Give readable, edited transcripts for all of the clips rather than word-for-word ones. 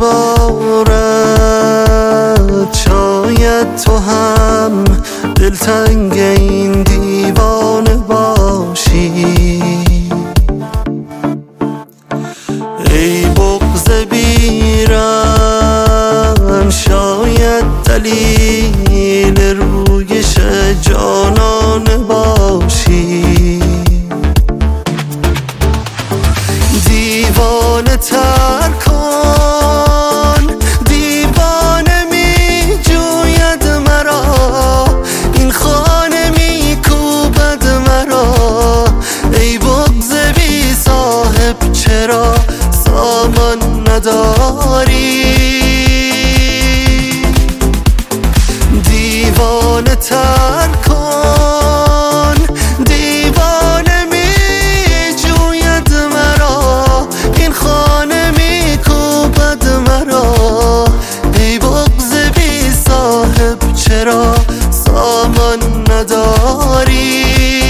ببارد، شاید تو هم دلتنگ این دیوانه باشی. ای بغض بیرم، شاید دلیل رویش جانانه باشی. دیوانه تر کن، دیوانه می جوید مرا، این خانه می کوبد مرا. ای بغض بی صاحب چرا سامان نداری؟ دیوانه تر کن، دیوانه می جوید مرا، این خانه می کوبد مرا. ای بغض بی صاحب چرا سامان نداری؟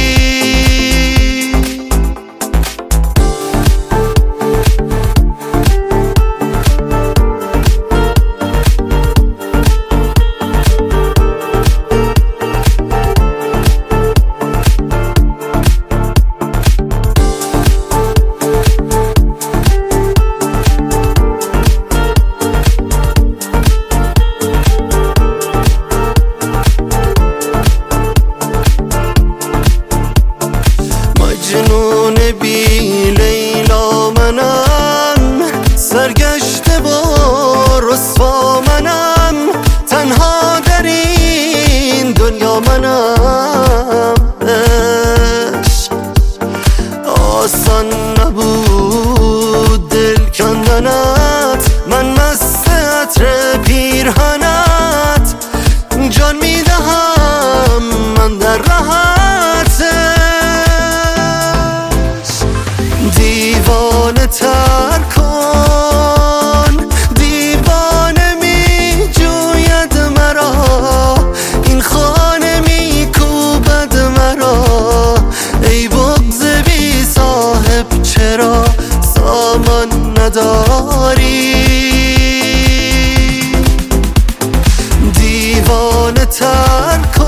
مجنون بی لیلا منم، سرگشته و رسوا منم، تنها در این دنیا منم. عشق آسان نبود دل کندنت، من مست عطر پیرهنت، جان میدهم من در راحتت. دیوانه تر کن، دیوانه می جوید مرا، این خانه می کوبد مرا. ای بغض بی صاحب چرا سامان نداری؟ دیوانه تر کن.